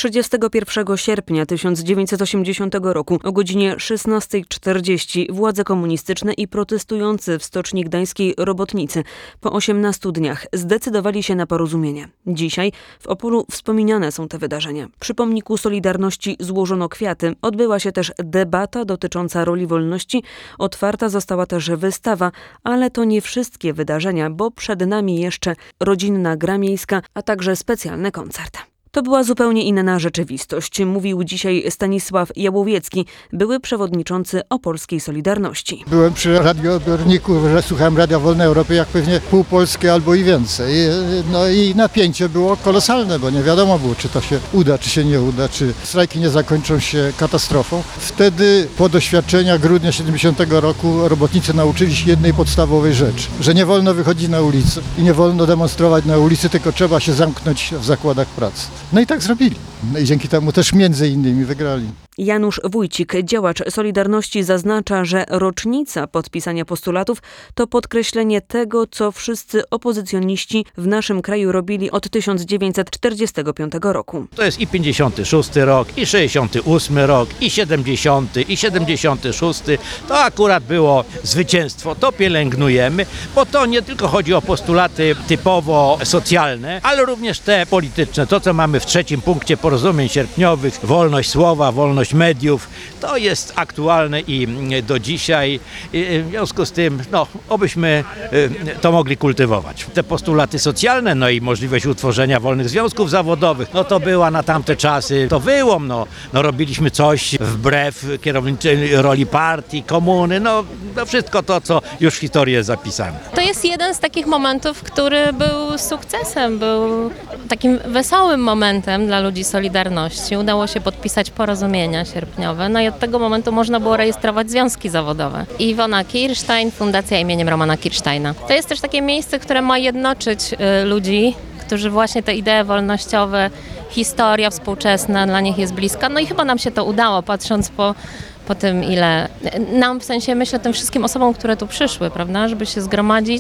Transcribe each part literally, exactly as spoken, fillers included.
trzydziestego pierwszego sierpnia tysiąc dziewięćset osiemdziesiątego roku o godzinie szesnasta czterdzieści władze komunistyczne i protestujący w Stoczni Gdańskiej robotnicy po osiemnastu dniach zdecydowali się na porozumienie. Dzisiaj w Opolu wspominane są te wydarzenia. Przy pomniku Solidarności złożono kwiaty. Odbyła się też debata dotycząca roli wolności. Otwarta została też wystawa, ale to nie wszystkie wydarzenia, bo przed nami jeszcze rodzinna gra miejska, a także specjalny koncert. To była zupełnie inna rzeczywistość, mówił dzisiaj Stanisław Jałowiecki, były przewodniczący Opolskiej Solidarności. Byłem przy radioodbiorniku, że słuchałem Radia Wolnej Europy jak pewnie pół Polski albo i więcej. No i napięcie było kolosalne, bo nie wiadomo było, czy to się uda, czy się nie uda, czy strajki nie zakończą się katastrofą. Wtedy po doświadczeniach grudnia siedemdziesiątego roku robotnicy nauczyli się jednej podstawowej rzeczy, że nie wolno wychodzić na ulicę i nie wolno demonstrować na ulicy, tylko trzeba się zamknąć w zakładach pracy. No i tak zrobili. No i dzięki temu też między innymi wygrali. Janusz Wójcik, działacz Solidarności, zaznacza, że rocznica podpisania postulatów to podkreślenie tego, co wszyscy opozycjoniści w naszym kraju robili od tysiąc dziewięćset czterdziestego piątego roku. To jest i pięćdziesiąty szósty rok, i sześćdziesiąty ósmy rok, i siedemdziesiąty, i siedemdziesiąty szósty. To akurat było zwycięstwo, to pielęgnujemy, bo to nie tylko chodzi o postulaty typowo socjalne, ale również te polityczne. To, co mamy w trzecim punkcie porozumień sierpniowych, wolność słowa, wolność mediów, to jest aktualne i do dzisiaj. W związku z tym, no, obyśmy to mogli kultywować. Te postulaty socjalne, no i możliwość utworzenia wolnych związków zawodowych, no to była na tamte czasy, to wyłom, no, no robiliśmy coś wbrew kierowniczej roli partii, komuny, no, no wszystko to, co już w historii jest zapisane. To jest jeden z takich momentów, który był sukcesem, był takim wesołym momentem dla ludzi Solidarności. Udało się podpisać porozumienia sierpniowe, no i od tego momentu można było rejestrować związki zawodowe. Iwona Kirstein, Fundacja imieniem Romana Kirsteina. To jest też takie miejsce, które ma jednoczyć y, ludzi, którzy właśnie te idee wolnościowe, historia współczesna dla nich jest bliska. No i chyba nam się to udało, patrząc po po tym, ile nam, w sensie myślę tym wszystkim osobom, które tu przyszły, prawda, żeby się zgromadzić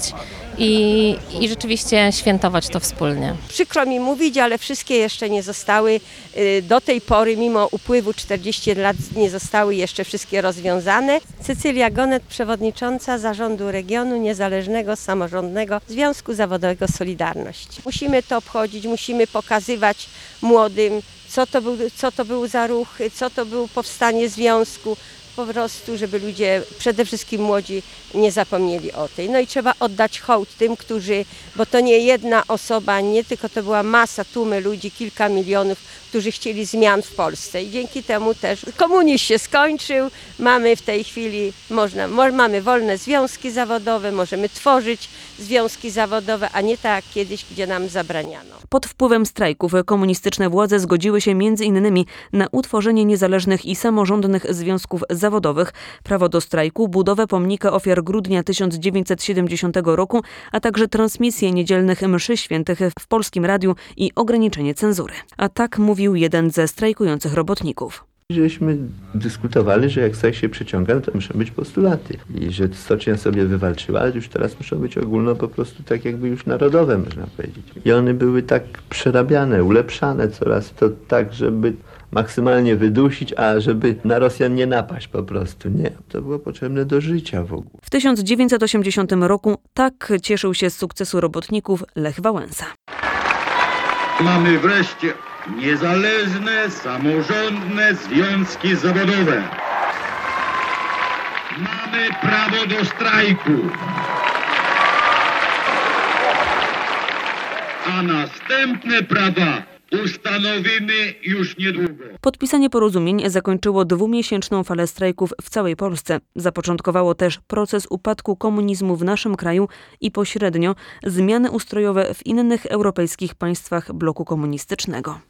i, i rzeczywiście świętować to wspólnie. Przykro mi mówić, ale wszystkie jeszcze nie zostały do tej pory, mimo upływu czterdziestu lat, nie zostały jeszcze wszystkie rozwiązane. Cecylia Gonet, przewodnicząca Zarządu Regionu Niezależnego Samorządnego Związku Zawodowego Solidarność. Musimy to obchodzić, musimy pokazywać młodym, Co to, był, co to był za ruch, co to było powstanie związku, po prostu, żeby ludzie, przede wszystkim młodzi, nie zapomnieli o tej. No i trzeba oddać hołd tym, którzy, bo to nie jedna osoba, nie tylko to była masa, tłumy ludzi, kilka milionów, którzy chcieli zmian w Polsce i dzięki temu też komunizm się skończył, mamy w tej chwili, można, mamy wolne związki zawodowe, możemy tworzyć związki zawodowe, a nie tak jak kiedyś, gdzie nam zabraniano. Pod wpływem strajków komunistyczne władze zgodziły się między innymi na utworzenie niezależnych i samorządnych związków zawodowych, prawo do strajku, budowę pomnika ofiar grudnia tysiąc dziewięćset siedemdziesiątego roku, a także transmisję niedzielnych mszy świętych w Polskim Radiu i ograniczenie cenzury. A tak mówił jeden ze strajkujących robotników. Żeśmy dyskutowali, że jak strajk się przeciąga, to muszą być postulaty. I że Stocznia sobie wywalczyła, ale już teraz muszą być ogólno po prostu tak jakby już narodowe, można powiedzieć. I one były tak przerabiane, ulepszane coraz to tak, żeby maksymalnie wydusić, a żeby na Rosjan nie napaść po prostu. Nie, to było potrzebne do życia w ogóle. W tysiąc dziewięćset osiemdziesiątym roku tak cieszył się z sukcesu robotników Lech Wałęsa. Mamy wreszcie niezależne, samorządne związki zawodowe. Mamy prawo do strajku. A następne prawa ustanowimy już niedługo. Podpisanie porozumień zakończyło dwumiesięczną falę strajków w całej Polsce. Zapoczątkowało też proces upadku komunizmu w naszym kraju i pośrednio zmiany ustrojowe w innych europejskich państwach bloku komunistycznego.